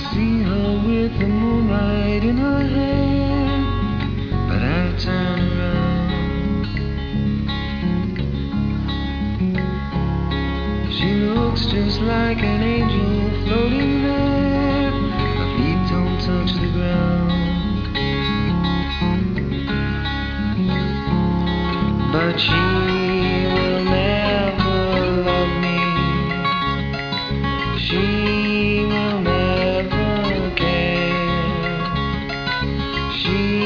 see her with the moonlight in her hair, but I turn around. She looks just like an angel floating there. Her feet don't touch the ground, but she will never love me. She will never care. She